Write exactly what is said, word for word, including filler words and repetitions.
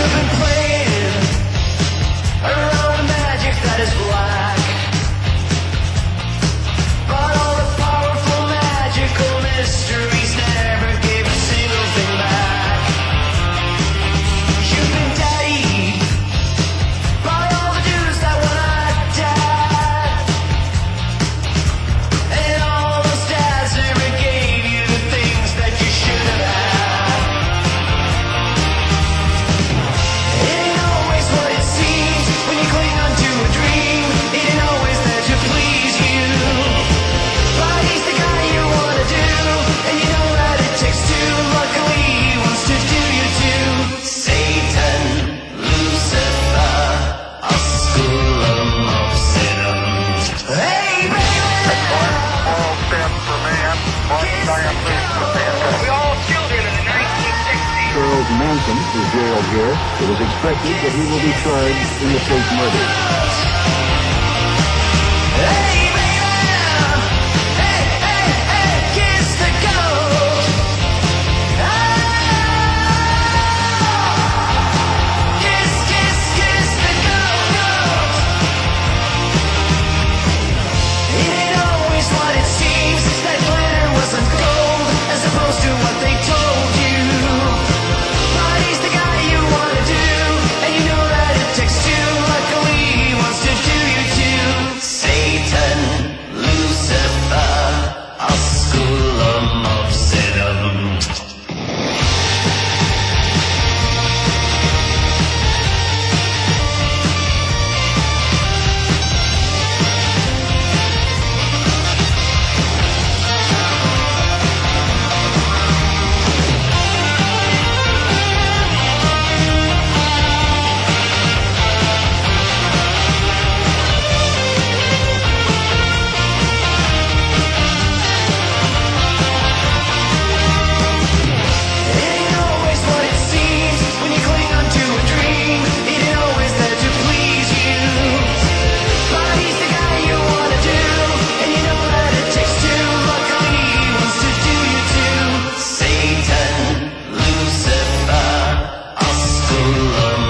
You've been playing around with magic that is black, but all the powerful magical mysteries never gave a single thing back. You've been daddied by all the dudes that wanna dad, and all those dads never gave you the things that you should have had. It ain't always what it seems when you cling onto a dream. It ain't always there to please you, but he's the guy you wanna do, and you know that it takes two. Luckily he wants to do you too. Satan, Lucifer, Osculum obscenum. Hey baby, All step for man, one giant leap for mankind. We all children in the nineteen sixties. Charles Manson is jailed here. It is expected that he will be charged in the fake murder. hey baby, hey, hey, hey, kiss the ghost. Ah, kiss, kiss, kiss the ghost. It ain't always what it seems. That glitter wasn't gold, as opposed to what they told you. But he's the guy you wanna do, and you know that it takes two. Luckily he wants to do you too. Satan, Lucifer, Osculum obscenum. It ain't always what it seems when you cling onto a dream. It ain't always there to please you, but he's the guy you wanna do, and you know that it takes two. Luckily he wants to do you too. Satan, Lucifer, Osculum